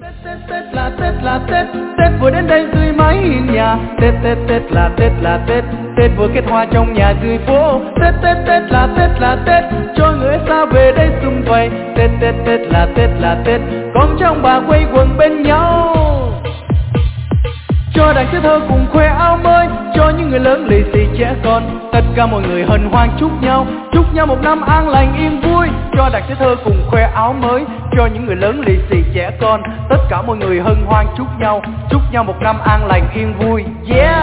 Tết vừa đến đây dưới mái hiên nhà. Tết Tết vừa kết hoa trong nhà dưới phố. Tết là Tết cho người xa về đây sum vầy. Tết là Tết con trong bà quây quần bên nhau. Cho đàn trẻ thơ cùng khoe áo mới, cho những người lớn lì xì trẻ con, tất cả mọi người hân hoan chúc nhau một năm an lành yên vui. Cho đàn trẻ thơ cùng khoe áo mới, cho những người lớn lì xì trẻ con, tất cả mọi người hân hoan chúc nhau một năm an lành yên vui. Yeah.